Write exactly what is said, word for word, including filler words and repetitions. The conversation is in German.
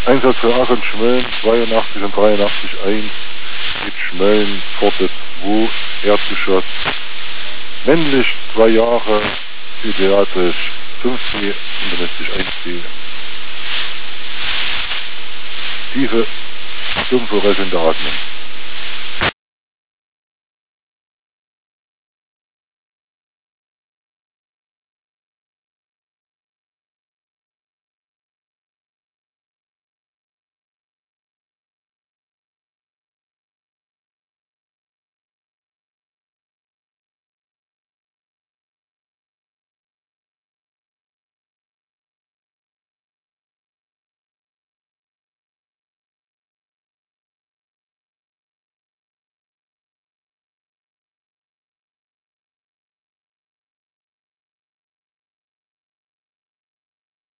Einsatz für Aachen Schmölln zweiundachtzig und dreiundachtzig eins mit Schmölln, Pforte zwei, Erdgeschoss. Männlich, zwei Jahre, pädiatrisch, fünf C, internistisch eins C. Tiefe, dumpfe, resende Atmung.